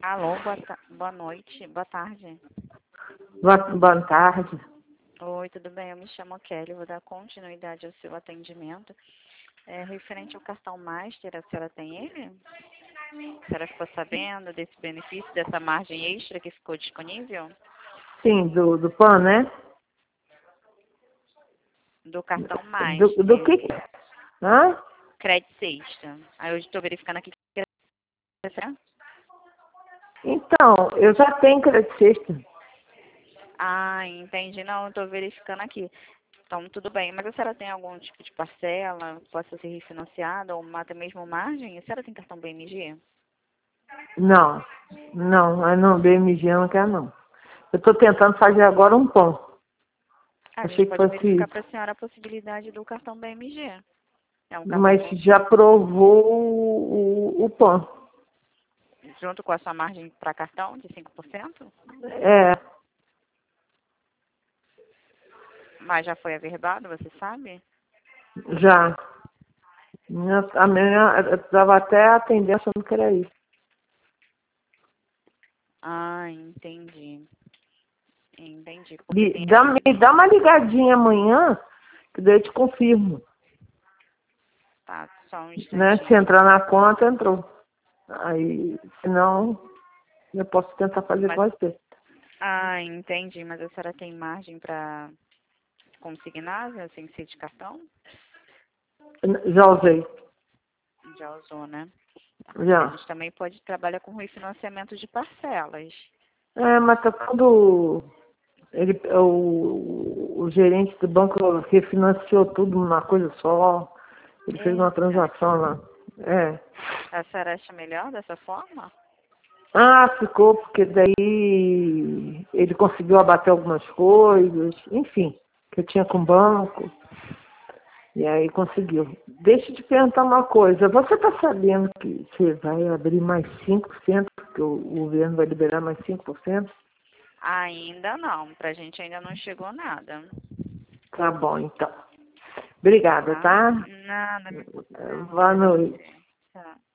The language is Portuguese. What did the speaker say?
Alô, boa noite, boa tarde. Boa tarde. Oi, tudo bem? Eu me chamo Kelly, vou dar continuidade ao seu atendimento. Referente ao cartão Master, a senhora tem ele? A senhora ficou sabendo desse benefício, dessa margem extra que ficou disponível? Sim, do PAN, né? Do cartão Do Master, que? Hã? crédito sexta. Aí eu estou verificando aqui que Então, eu já tenho crédito sexta. Ah, entendi. Não, estou verificando aqui. Então, tudo bem. Mas a senhora tem algum tipo de parcela que possa ser refinanciada ou até mesmo margem? A senhora tem cartão BMG? Não, não, BMG eu não quero não. Eu estou tentando fazer agora um PAN. A gente Achei que pode fosse verificar isso. para a senhora a possibilidade do cartão BMG. É um Mas cartão já provou o PAN. junto com a sua margem para cartão de 5%? É, Mas já foi averbado, você sabe? já. A minha estava até atendendo achando que era isso. Ah, entendi. Entendi. Porque Me tem dá, aqui. me dá uma ligadinha amanhã, que daí eu te confirmo. Tá, só um Né? Se instantinho. entrar na conta, entrou. Aí, senão, eu posso tentar fazer Mas, com você. ah, entendi. Mas a senhora tem margem para consignar, sem ser de cartão? Já usei. Já usou, né? Tá. A Já. gente também pode trabalhar com refinanciamento de parcelas. É, mas tá quando o gerente do banco refinanciou tudo numa coisa só. Ele fez uma Eita. transação lá. É. A senhora acha melhor dessa forma? Ah, ficou, porque daí ele conseguiu abater algumas coisas, enfim, que eu tinha com o banco. E aí conseguiu. Deixa eu te perguntar uma coisa. Você está sabendo que você vai abrir mais 5%, que o governo vai liberar mais 5%? Ainda não. Pra gente ainda não chegou nada. Tá bom, então. Obrigada, Tá? tá? Nada, me custa não. Boa Obrigada a noite. você. Tchau.